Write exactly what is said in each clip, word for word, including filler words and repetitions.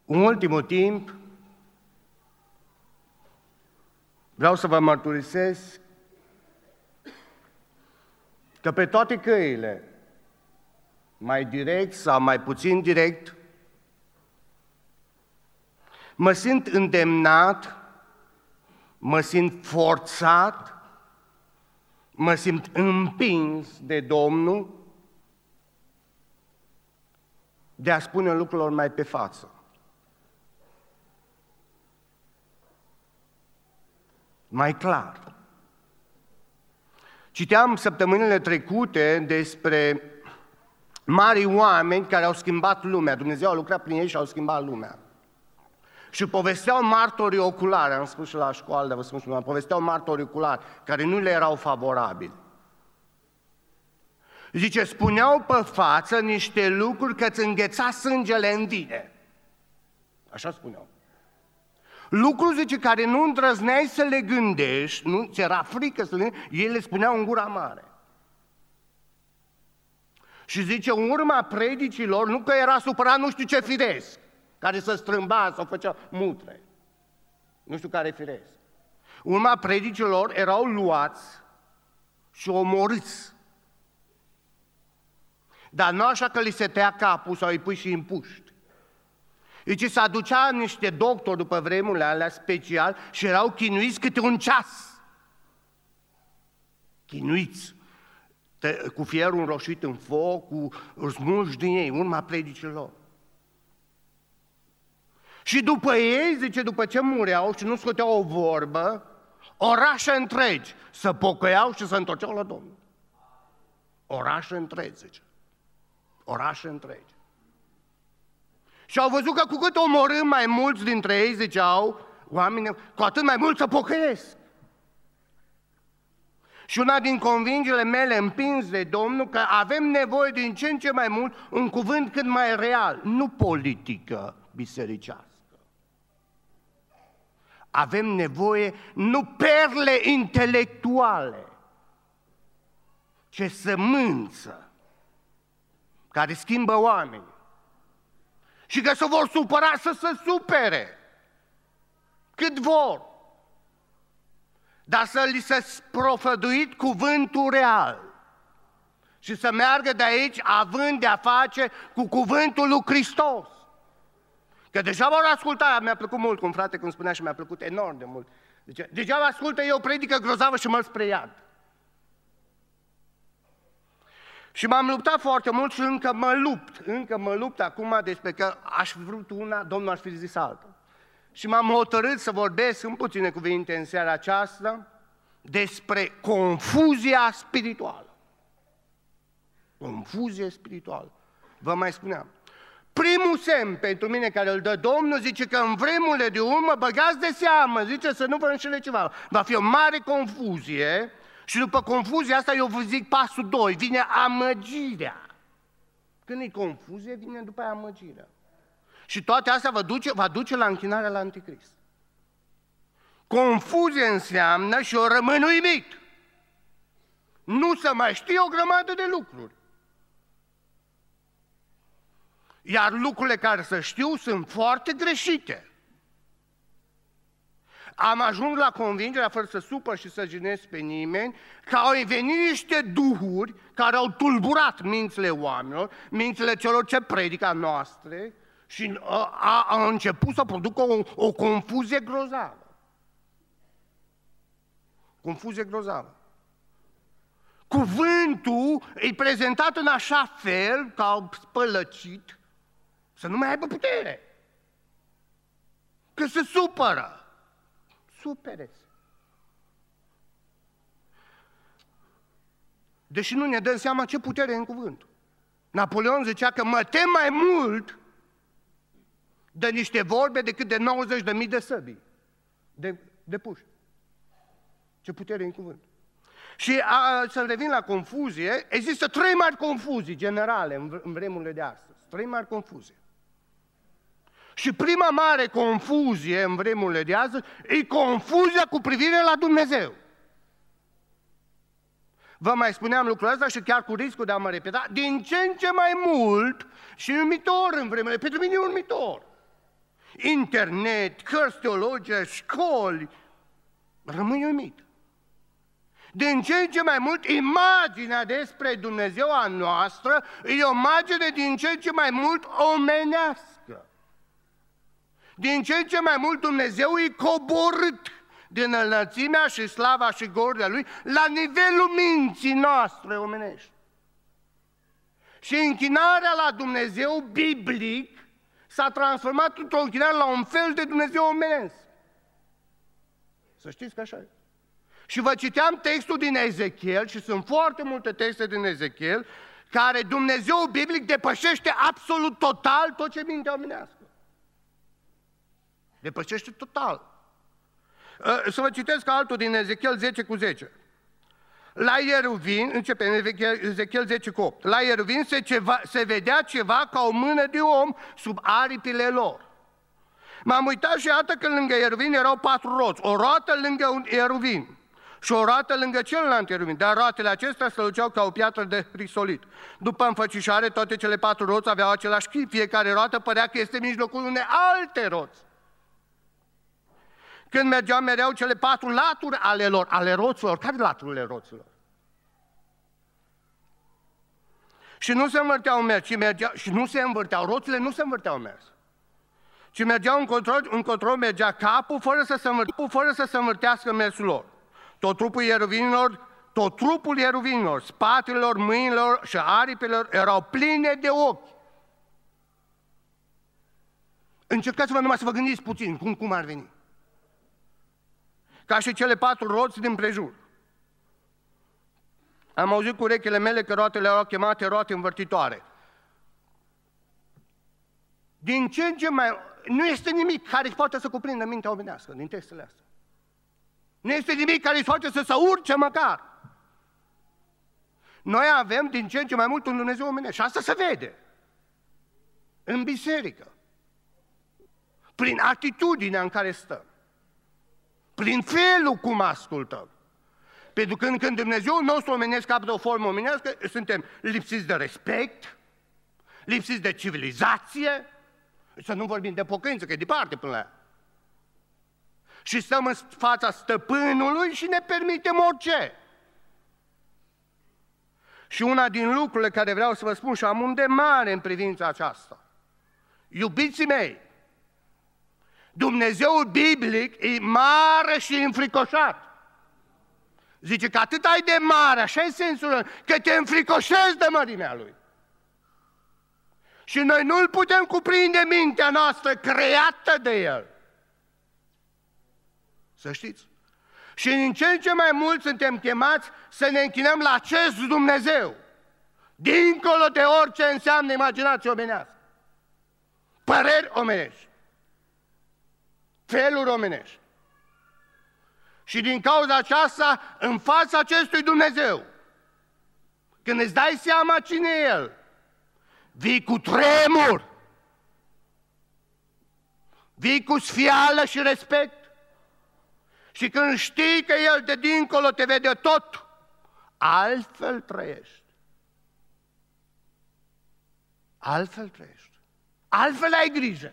În ultimul timp, vreau să vă mărturisesc că pe toate căile, mai direct sau mai puțin direct, mă simt îndemnat, mă simt forțat, mă simt împins de Domnul de a spune lucrurilor mai pe față. Mai clar. Citeam săptămânile trecute despre mari oameni care au schimbat lumea. Dumnezeu a lucrat prin ei și au schimbat lumea. Și povesteau martorii oculari, am spus și la școală, dar vă spun și la povesteau martorii oculari, care nu le erau favorabili. Zice, spuneau pe față niște lucruri că îți îngheța sângele în vine. Așa spuneau. Lucruri, zice, care nu îndrăzneai să le gândești, nu ți era frică să le gândești, ei le spuneau în gura mare. Și zice, în urma predicilor, nu că era supărat nu știu ce firesc, care se strâmba sau făcea mutre. Nu știu care firesc. În urma predicilor erau luați și omorâți. Dar nu așa că li se tăia capul sau îi pui și în puști. Deci se aducea niște doctori după vremurile alea special și erau chinuiți câte un ceas. Chinuiți. Cu fierul înroșit în foc, cu smulși din ei, urma predicilor. Și după ei, zice, după ce mureau și nu scoteau o vorbă, orașe întregi se pocăiau și se întorceau la Domnul. Orașe întregi, zice. Orașe întregi. Și au văzut că cu cât omorâm mai mulți dintre ei, ziceau, oamenii, cu atât mai mult se pocăiesc. Și una din convingerile mele împins de Domnul, că avem nevoie din ce în ce mai mult un cuvânt cât mai real, nu politică bisericească. Avem nevoie nu perle intelectuale, ci sămânță care schimbă oamenii. Și că se vor supăra să se supere cât vor. Dar să li se sprofăduit cuvântul real și să meargă de aici având de-a face cu cuvântul lui Hristos. Că deja vor asculta, mi-a plăcut mult, cum frate cum spunea și mi-a plăcut enorm de mult. Deci, deja ascultă eu predică grozavă și mă spre iad. Și m-am luptat foarte mult și încă mă lupt, încă mă lupt acum despre că aș fi vrut una, Domnul aș fi zis alta. Și m-am hotărât să vorbesc în puține cuvinte în seara aceasta despre confuzia spirituală. Confuzie spirituală. Vă mai spuneam. Primul semn pentru mine care îl dă Domnul, zice că în vremurile de urmă băgați de seamă, zice să nu vă înșele ceva. Va fi o mare confuzie și după confuzia asta eu vă zic pasul doi, vine amăgirea. Când e confuzie, vine după aia amăgirea. Și toate astea vă duce, va duce la închinarea la Anticrist. Confuzie înseamnă și eu rămân uimit. Nu să mai știe o grămadă de lucruri. Iar lucrurile care să știu sunt foarte greșite. Am ajuns la convingerea, fără să supăr și să jignesc pe nimeni, că au venit niște duhuri care au tulburat mințile oamenilor, mințile celor ce predică noastre, și a, a început să producă o, o confuzie grozavă. Confuzie grozavă. Cuvântul e prezentat în așa fel, ca spălăcit, să nu mai aibă putere. Că se supără. Supere-se. Deși nu ne dăm seama ce putere e în cuvânt. Napoleon zicea că mă tem mai mult de niște vorbe decât de nouăzeci de mii de săbii, de, de puști. Ce putere e în cuvânt. Și a, să revin la confuzie, există trei mari confuzii generale în, în vremurile de astăzi. Trei mari confuzii. Și prima mare confuzie în vremurile de astăzi e confuzia cu privire la Dumnezeu. Vă mai spuneam lucrul ăsta și chiar cu riscul de a mă repeta, din ce în ce mai mult și uimitor în vremurile, pentru mine e uimitor. internet, cărți teologice, școli, rămâi uimit. Din ce în ce mai mult, imaginea despre Dumnezeu a noastră e o imagine din ce în ce mai mult omenească. Din ce în ce mai mult Dumnezeu e coborât din înălțimea și slava și gloria Lui la nivelul minții noastre omenești. Și închinarea la Dumnezeu biblic s-a transformat într-o închinare la un fel de Dumnezeu omenesc. Să știți că așa e. Și vă citeam textul din Ezechiel, și sunt foarte multe texte din Ezechiel, care Dumnezeu biblic depășește absolut total tot ce mintea omenească. Depășește total. Să vă citesc altul din Ezechiel zece cu zece. La Ieruvin, începe în Ezechiel zece cu opt, la Ieruvin se, ceva, se vedea ceva ca o mână de om sub aripile lor. M-am uitat și iată că lângă Ieruvin erau patru roți, o roată lângă un Ieruvin și o roată lângă celălalt Ieruvin, dar roatele acestea străluceau ca o piatră de risolit. După înfățișare, toate cele patru roți aveau același chip, fiecare roată părea că este în mijlocul unei alte roți. Când mergeau, mereau cele patru laturi ale lor, ale roților. Care laturile roților? Și nu se învârteau în mers, ci mergeau, și nu se învârteau, roțile nu se învârteau în mers. Ci mergeau în control, în control mergea capul fără să se învârtească, fără să se învârtească mersul lor. Tot trupul ieruvinilor, tot trupul ieruvinilor, spatele lor, mâinilor și aripilor erau pline de ochi. Încercați-vă numai să vă gândiți puțin cum, cum ar veni. Ca și cele patru roți din prejur. Am auzit cu urechile mele că roatele erau chemate roate învârtitoare. Din ce în ce mai... Nu este nimic care poate să cuprindă mintea omenească din textele astea. Nu este nimic care îți face să se urce măcar. Noi avem din ce în ce mai mult un Dumnezeu omenesc și asta se vede. În biserică. Prin atitudinea în care stăm. Prin felul cum ascultăm. Pentru că când Dumnezeu nostru omenesc capătă o formă omenească, suntem lipsiți de respect, lipsiți de civilizație, să nu vorbim de pocăință, că e departe până la ea. Și stăm în fața stăpânului și ne permitem orice. Și una din lucrurile care vreau să vă spun și am un de mare în privința aceasta. Iubiții mei, Dumnezeul biblic e mare și înfricoșat. Zice că atât ai de mare, așa e sensul, că te înfricoșezi de mărimea Lui. Și noi nu-L putem cuprinde mintea noastră creată de El. Să știți. Și în ce în ce mai mult suntem chemați să ne închinăm la acest Dumnezeu, dincolo de orice înseamnă imaginație omenească, păreri omenești, feluri omenești. Și din cauza aceasta, în fața acestui Dumnezeu, când îți dai seama cine e El, vii cu tremur, vii cu sfială și respect. Și când știi că El de dincolo te vede tot, altfel trăiești. Altfel trăiești. Altfel ai grijă.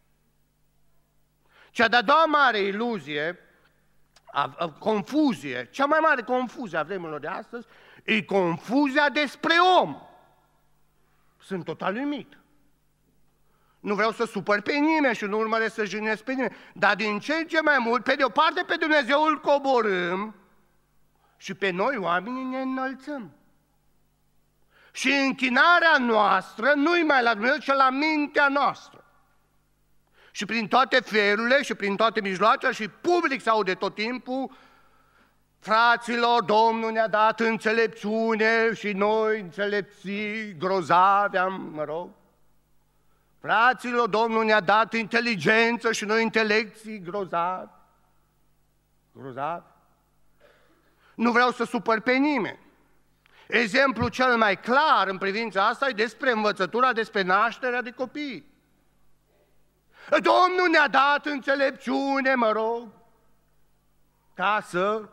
Cea de-a doua mare iluzie, a, a, confuzie, cea mai mare confuzie a vremurilor de astăzi, e confuzia despre om. Sunt total uimit. Nu vreau să supăr pe nimeni și nu urmăresc să jignesc pe nimeni, dar din ce în ce mai mult, pe de o parte pe Dumnezeu îl coborâm și pe noi oamenii ne înălțăm. Și închinarea noastră nu-i mai la Dumnezeu, ci la mintea noastră. Și prin toate felurile și prin toate mijloacele și public se aude tot timpul: fraților, Domnul ne-a dat înțelepciune și noi înțelepții grozavi am, mă rog. Fraților, Domnul ne-a dat inteligență și noi intelecții grozavi. Grozavi. Nu vreau să supăr pe nimeni. Exemplul cel mai clar în privința asta e despre învățătura, despre nașterea de copii. Domnul ne-a dat înțelepciune, mă rog, ca să...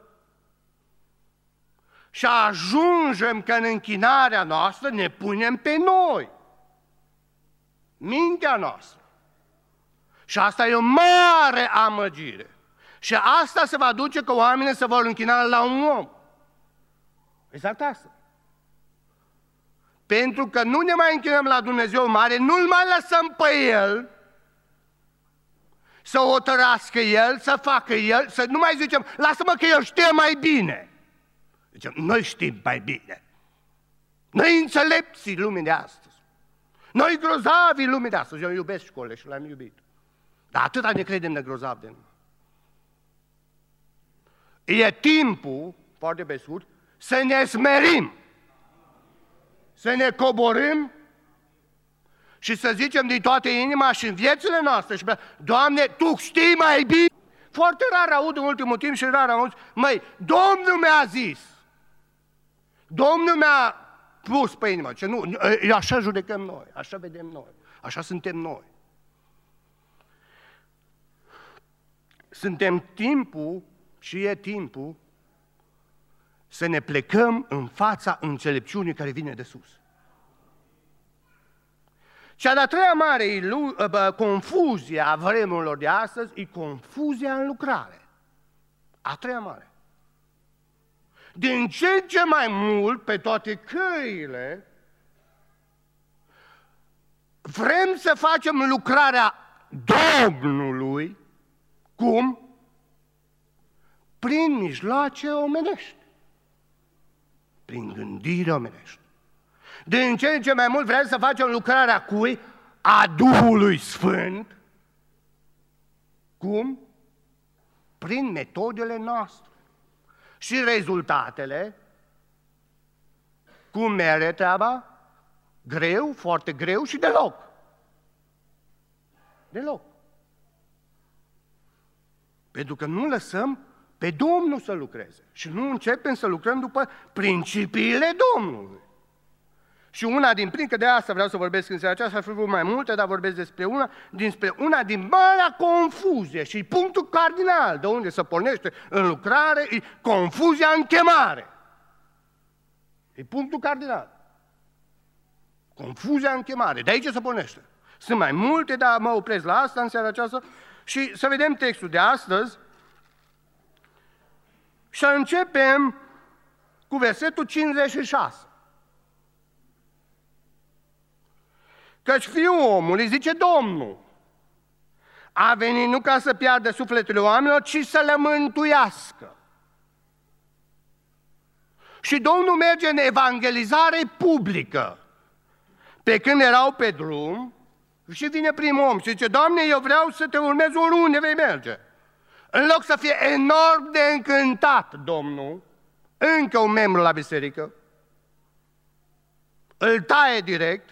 Și ajungem că în închinarea noastră ne punem pe noi, mintea noastră. Și asta e o mare amăgire. Și asta se va duce că oamenii se vor închina la un om. Exact asta. Pentru că nu ne mai închinăm la Dumnezeu mare, nu-L mai lăsăm pe El să o tărască El, să facă El, să nu mai zicem, lasă-mă că El știe mai bine. Zicem, noi știm mai bine. Noi înțelepții lumii de astăzi. Noi grozavii lumii de astăzi. Eu iubesc școlile și l-am iubit. Dar atâta ne credem de grozav de noi. E timpul, foarte pe scurt, să ne smerim. Să ne coborâm și să zicem din toată inima și în viețile noastre, și Doamne, Tu știi mai bine. Foarte rar aud în ultimul timp și rar aud, măi, Domnul mi-a zis, Domnul mi-a pus pe inimă, ce nu, așa judecăm noi, așa vedem noi, așa suntem noi. Suntem timpul și e timpul să ne plecăm în fața înțelepciunii care vine de sus. Cea de-a treia mare ilu- confuzie a vremurilor de astăzi e confuzia în lucrare. A treia mare. Din ce în ce mai mult, pe toate căile, vrem să facem lucrarea Domnului, cum? Prin mijloace omenești. Prin gândire omenești. Din ce în ce mai mult vrem să facem lucrarea cui? A Duhului Sfânt. Cum? Prin metodele noastre. Și rezultatele, cum merge treaba? Greu, foarte greu și deloc. Deloc. Pentru că nu lăsăm pe Domnul să lucreze. Și nu începem să lucrăm după principiile Domnului. Și una din prin, că de asta vreau să vorbesc în seara aceasta, aș fi vrut mai multe, dar vorbesc despre una, dinspre una din marea confuzie și punctul cardinal de unde se pornește în lucrare, e confuzia în chemare. E punctul cardinal. Confuzia în chemare. De aici se pornește. Sunt mai multe, dar mă opresc la asta în seara aceasta și să vedem textul de astăzi și începem cu versetul cincizeci și șase. Căci Fiul omului, zice Domnul, a venit nu ca să piardă sufletele oamenilor, ci să le mântuiască. Și Domnul merge în evangelizare publică. Pe când erau pe drum, și vine primul om și zice, Doamne, eu vreau să te urmez oriunde vei merge. În loc să fie enorm de încântat Domnul, încă un membru la biserică, îl taie direct.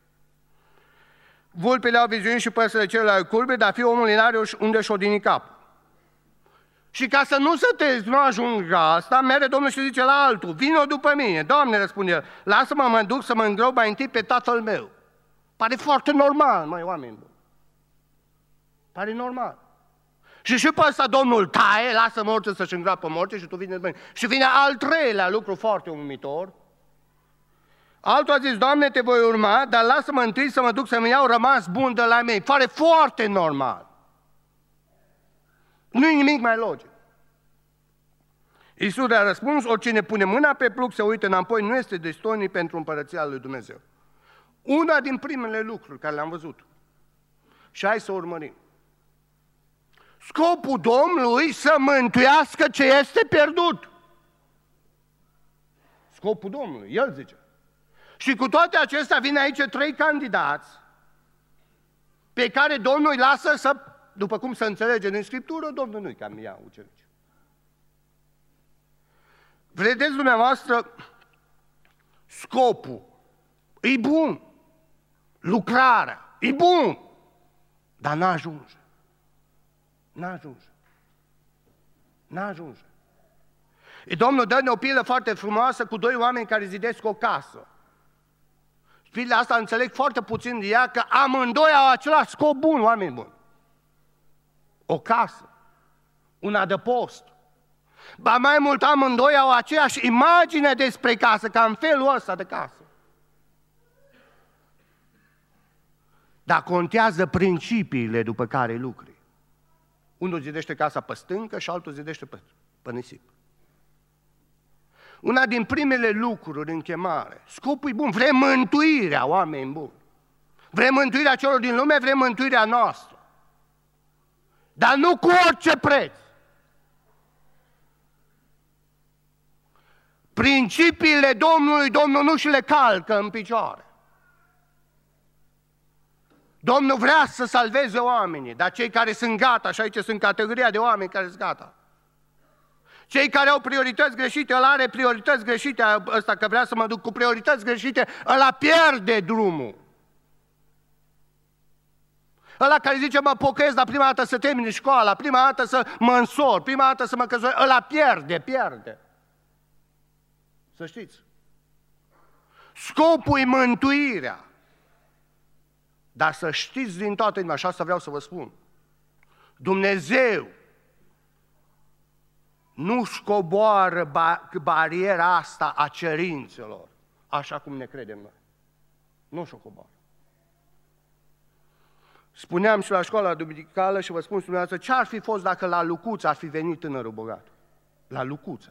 Vulpile au viziuni și păsările celelalte curbe, dar Fiul omului n-are unde și odini capul. Și ca să nu se te nu ajungă asta, merge Domnul și zice la altul, vino după mine. Doamne, răspunde el, lasă-mă mă duc să mă îngrop mai întâi pe tatăl meu. Pare foarte normal, măi, oameni buni. Pare normal. Și și pe ăsta Domnul taie, lasă morții să-și îngroapă morții și tu vine după mine. Și vine al treilea lucru foarte uimitor. Altul a zis, Doamne, te voi urma, dar lasă-mă întâi să mă duc să-mi iau rămas bun de la mei. Pare foarte normal. Nu-i nimic mai logic. Iisus a răspuns, oricine pune mâna pe plug, se uită înapoi, nu este destonic pentru împărăția lui Dumnezeu. Una din primele lucruri care le-am văzut. Și hai să urmărim. Scopul Domnului să mântuiască ce este pierdut. Scopul Domnului, El zice. Și cu toate acestea vin aici trei candidați pe care Domnul îi lasă să, după cum se înțelege din Scriptură, Domnul nu-i cam ia ucenici. Vedeți dumneavoastră, scopul e bun, lucrarea e bun, dar n-ajunge. N-ajunge. N-ajunge. E Domnul dă-ne o pilă foarte frumoasă cu doi oameni care zidesc o casă. Pila asta înțeleg foarte puțin de ea, că amândoi au același scop bun, oameni buni. O casă, un adăpost. Ba mai mult, amândoi au aceeași imagine despre casă, ca în felul ăsta de casă. dar contează principiile după care lucri. Unul zidește casa pe stâncă și altul zidește pe, pe nisip. Una din primele lucruri în chemare, scopul e bun, vrem mântuirea, oameni buni. Vrem mântuirea celor din lume, vrem mântuirea noastră. Dar nu cu orice preț. Principiile Domnului, Domnul nu și le calcă în picioare. Domnul vrea să salveze oamenii, dar cei care sunt gata, și aici sunt categoria de oameni care sunt gata. Cei care au priorități greșite, ăla are priorități greșite, ăsta că vrea să mă duc cu priorități greșite, ăla pierde drumul. Ăla care zice, mă pocăiesc, dar prima dată să termin școala, prima dată să mă însor, prima dată să mă căsătoresc, ăla pierde, pierde. Să știți. Scopul e mântuirea. Dar să știți din toată inima, și asta vreau să vă spun, Dumnezeu nu-și coboară bariera asta a cerințelor, așa cum ne credem noi. Nu și-o coboară. Spuneam și la școala duminicală și vă spun dumneavoastră, ce ar fi fost dacă la Lucuța ar fi venit tânărul bogat? La Lucuța.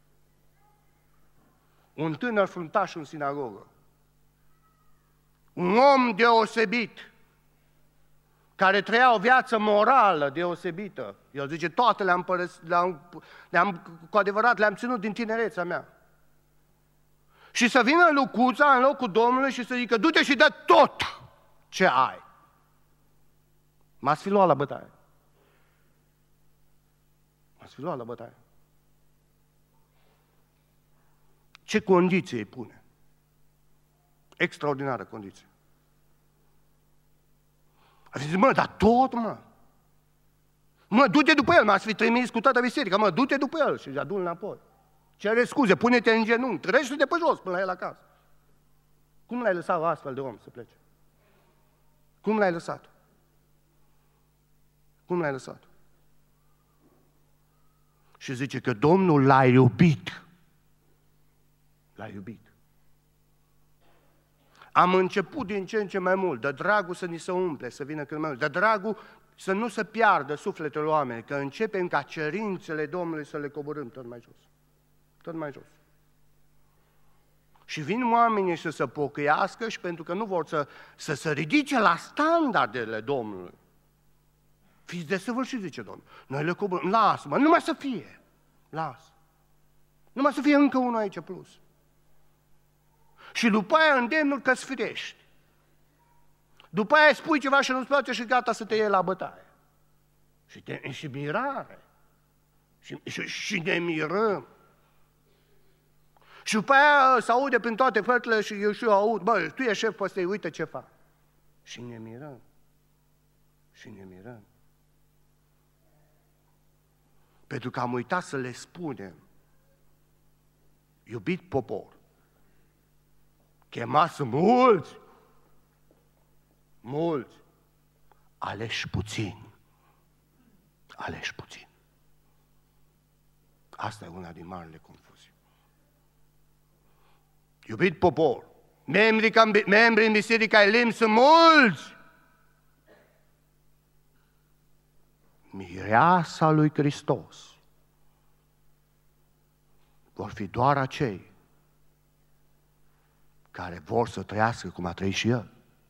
Un tânăr fruntaș în sinagogă. Un om deosebit, care trăia o viață morală deosebită. Eu zice, toate le-am, părăs, le-am, le-am cu adevărat le-am ținut din tinerețea mea. Și să vină Lucuța în locul Domnului și să zică, du-te și dă tot ce ai. M-ați fi luat la bătaie. M-ați fi luat la bătaie. Ce condiție îi pune? Extraordinară condiție. A zis, mă, dar tot, mă. Mă, du-te după el, m-ați fi trimis cu toată biserica, mă, du-te după el și adu-l înapoi. Cere scuze, pune-te în genunchi, trăiește-te pe jos până la el acasă. Cum l-ai lăsat astfel de om să plece? Cum l-ai lăsat? Cum l-ai lăsat? Și zice că Domnul l-a iubit. L-a iubit. Am început din ce în ce mai mult, de dragul să ni se umple, să vină cât mai mult, de dragul să nu se piardă sufletul oamenilor, că începem ca cerințele Domnului să le coborâm tot mai jos. Tot mai jos. Și vin oamenii să se pocăiască și pentru că nu vor să, să se ridice la standardele Domnului. Fiți desăvârșiți, zice Domnul. Noi le coborâm. Lasă-mă, numai să fie. Lasă. Numai să fie încă unul aici plus. Și după aia îndemnul că sfirești. După aia spui ceva și nu-ți place și gata să te iei la bătaie. Și, te, și mirare. Și, și, și ne mirăm. Și după aia se aude prin toate fărtele și eu și eu aud, bă, tu ești șef peste ei, uite ce fac. Și ne mirăm. Și ne mirăm. Pentru că am uitat să le spunem, iubit popor, chemați mulți, mulți, aleși puțini, aleși puțini. Asta e una din marile confuzii. Iubit popor, membrii, membrii în Biserica Elim sunt mulți. Mireasa lui Hristos vor fi doar acei care vor să trăiască cum a trăit și El.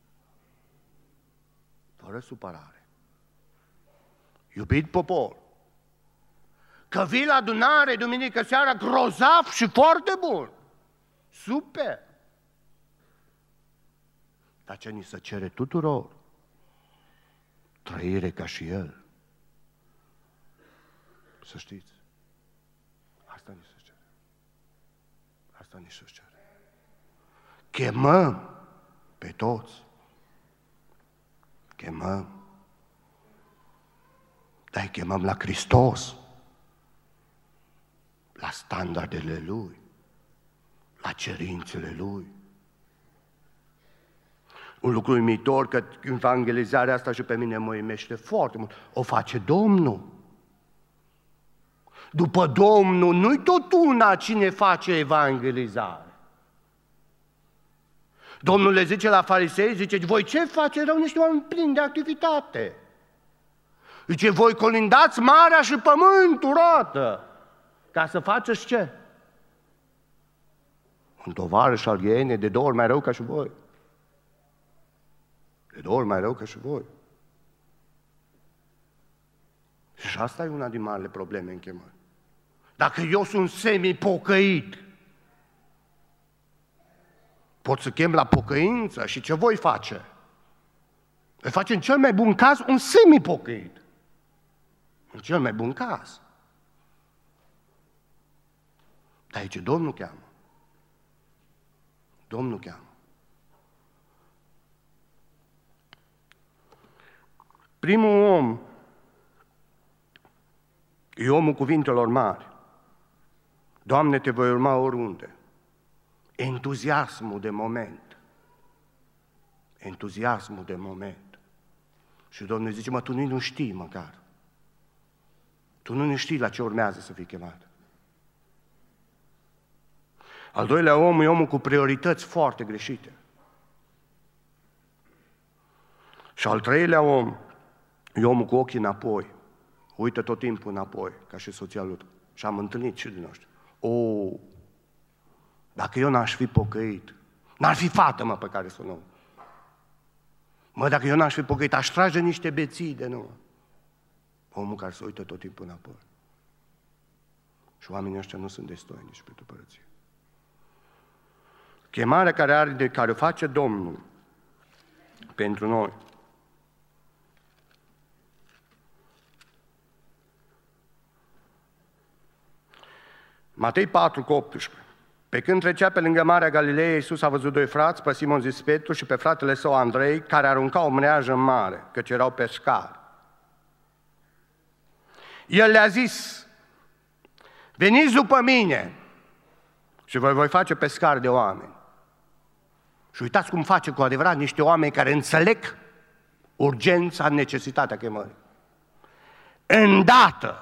Fără supărare. Iubit popor, că vii la adunare duminică seara grozav și foarte bun. Super! Dar ce ni se cere tuturor? Trăire ca și El. Să știți. Asta ni se cere. Asta ni se cere. Chemăm pe toți. Chemăm. Dar îi chemăm la Hristos. La standardele Lui. La cerințele Lui. Un lucru uimitor, că evangelizarea asta și pe mine mă uimește foarte mult. O face Domnul. După Domnul, nu-i tot una cine face evangelizare. Domnul le zice la farisei, zice, voi ce faceți? Erau niște oameni plini de activitate. Zice, voi colindați marea și pământul roată. Ca să faceți ce? Un tovarăș al ghienei de două ori mai rău ca și voi. De două ori mai rău ca și voi. Și asta e una din marile probleme în chemare. Dacă eu sunt semi-pocăit, pot să chem la pocăință și ce voi face? Îi face în cel mai bun caz un semi-pocăit. În cel mai bun caz. Dar aici Domnul cheamă. Domnul cheamă. Primul om e omul cuvintelor mari. Doamne, te voi urma oriunde. Entuziasmul de moment. Entuziasmul de moment. Și Domnul zice, mă, tu nu, nu știi măcar. Tu nu ne știi la ce urmează să fii chemat. Al doilea om e omul cu priorități foarte greșite. Și al treilea om e omul cu ochii înapoi. Uită tot timpul înapoi, ca și soția lui. Și am întâlnit și din noștri. O, dacă eu n-aș fi pocăit, n-ar fi fată, mă, pe care să o nu. Mă, dacă eu n-aș fi pocăit, aș trage niște beții de nu. Omul care se uită tot timpul înapoi. Și oamenii ăștia nu sunt destoinici pentru părăție. Chemarea care, are de, care o face Domnul pentru noi. Matei patru cu optsprezece. Pe când trecea pe lângă Marea Galileei, Iisus a văzut doi frați, pe Simon zis Petru și pe fratele său Andrei, care aruncau o mreajă în mare, căci erau pescari. El le-a zis, veniți după mine și vă voi face pescari de oameni. Și uitați cum face cu adevărat niște oameni care înțeleg urgența, necesitatea chemării. Îndată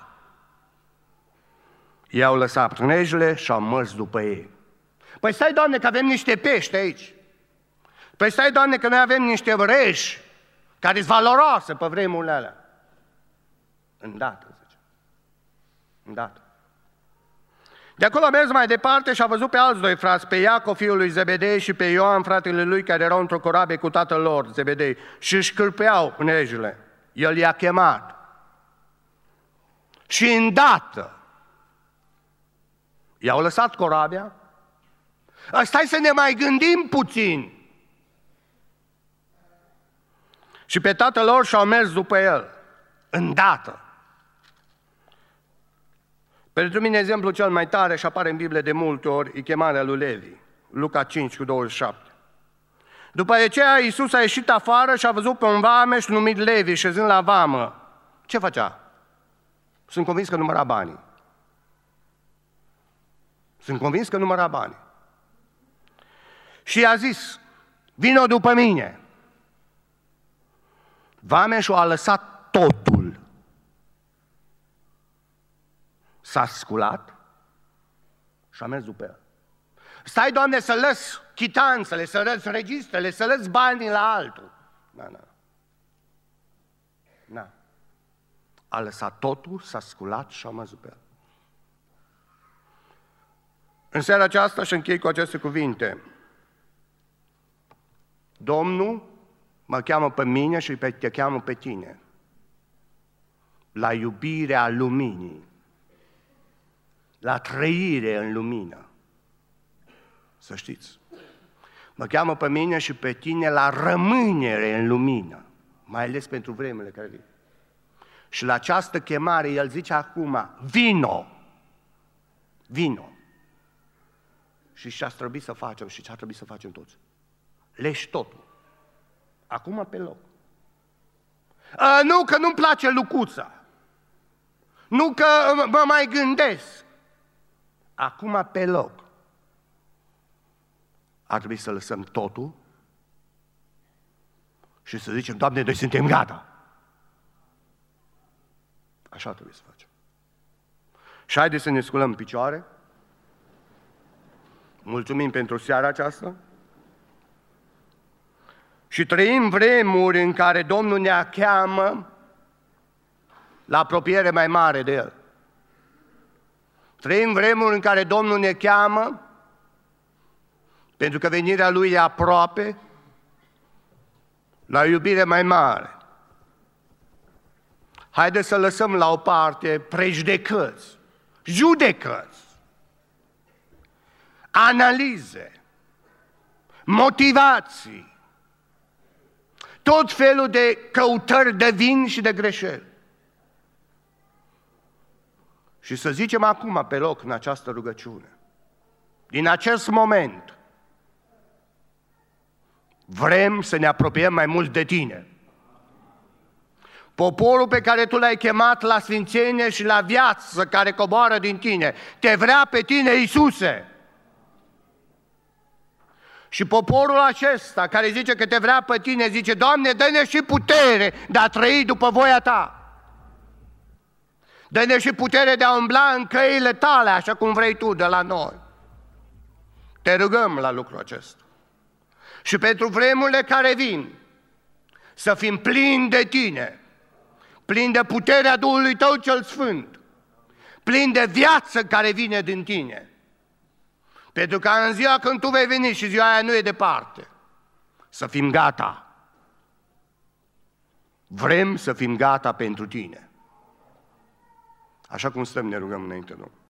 i-au lăsat prânejele și au mers după ei. Păi stai, Doamne, că avem niște pești aici. Păi stai, Doamne, că noi avem niște vrăji care sunt valoroase pe vremurile alea. Îndată, zice. Îndată. De acolo a mers mai departe și a văzut pe alți doi frați, pe Iacov, fiul lui Zebedei, și pe Ioan, fratele lui, care erau într-o corabie cu tatăl lor, Zebedei, și își cârpeau prânejele. El i-a chemat. Și îndată i-au lăsat corabia. Stai să ne mai gândim puțin. Și pe tatăl lor și-au mers după el. Îndată. Pentru mine, exemplul cel mai tare, și apare în Biblie de multe ori, e chemarea lui Levi. Luca cinci cu douăzeci și șapte. După aceea, Iisus a ieșit afară și a văzut pe un vameș numit Levi, șezând la vamă. Ce făcea? Sunt convins că număra banii. Sunt convins că număra banii. Și i-a zis, vino după mine. Vameșul a lăsat totul. S-a sculat și a mers după el. Stai, Doamne, să lăs chitanțele, să lăs registrele, să lăs banii la altul. Na, na. Na. A lăsat totul, s-a sculat și a mers după el. În seara aceasta și închei cu aceste cuvinte. Domnul mă cheamă pe mine și te cheamă pe tine la iubirea luminii, la trăire în lumină. Să știți. Mă cheamă pe mine și pe tine la rămânere în lumină, mai ales pentru vremurile care vin. Și la această chemare el zice acum, vino, vino. Și ce-a trebuit să facem și ce-a trebuit să facem toți? Leși totul. Acum pe loc. A, nu că nu-mi place lucuța. Nu că mă mai gândesc. Acum pe loc. Ar trebui să lăsăm totul și să zicem, Doamne, noi suntem gata. Așa trebuie să facem. Și haideți să ne sculăm în picioare. Mulțumim pentru seara aceasta. Și trăim vremuri în care Domnul ne cheamă la apropiere mai mare de El. Trăim vremuri în care Domnul ne cheamă pentru că venirea Lui e aproape, la o iubire mai mare. Haideți să lăsăm la o parte prejudecăți, judecăți, analize, motivații, tot felul de căutări de vin și de greșeli. Și să zicem acum pe loc în această rugăciune, din acest moment, vrem să ne apropiem mai mult de Tine. Poporul pe care Tu l-ai chemat la sfințenie și la viață care coboară din Tine, Te vrea pe Tine, Iisuse. Și poporul acesta care zice că Te vrea pe Tine, zice, Doamne, dă-ne și putere de a trăi după voia Ta. Dă-ne și putere de a umbla în căile Tale, așa cum vrei Tu de la noi. Te rugăm la lucrul acesta. Și pentru vremurile care vin, să fim plini de Tine, plini de puterea Duhului Tău cel Sfânt, plini de viață care vine din Tine. Pentru că în ziua când Tu vei veni și ziua aia nu e departe, să fim gata. Vrem să fim gata pentru Tine. Așa cum stăm, ne rugăm înainte, Domnul.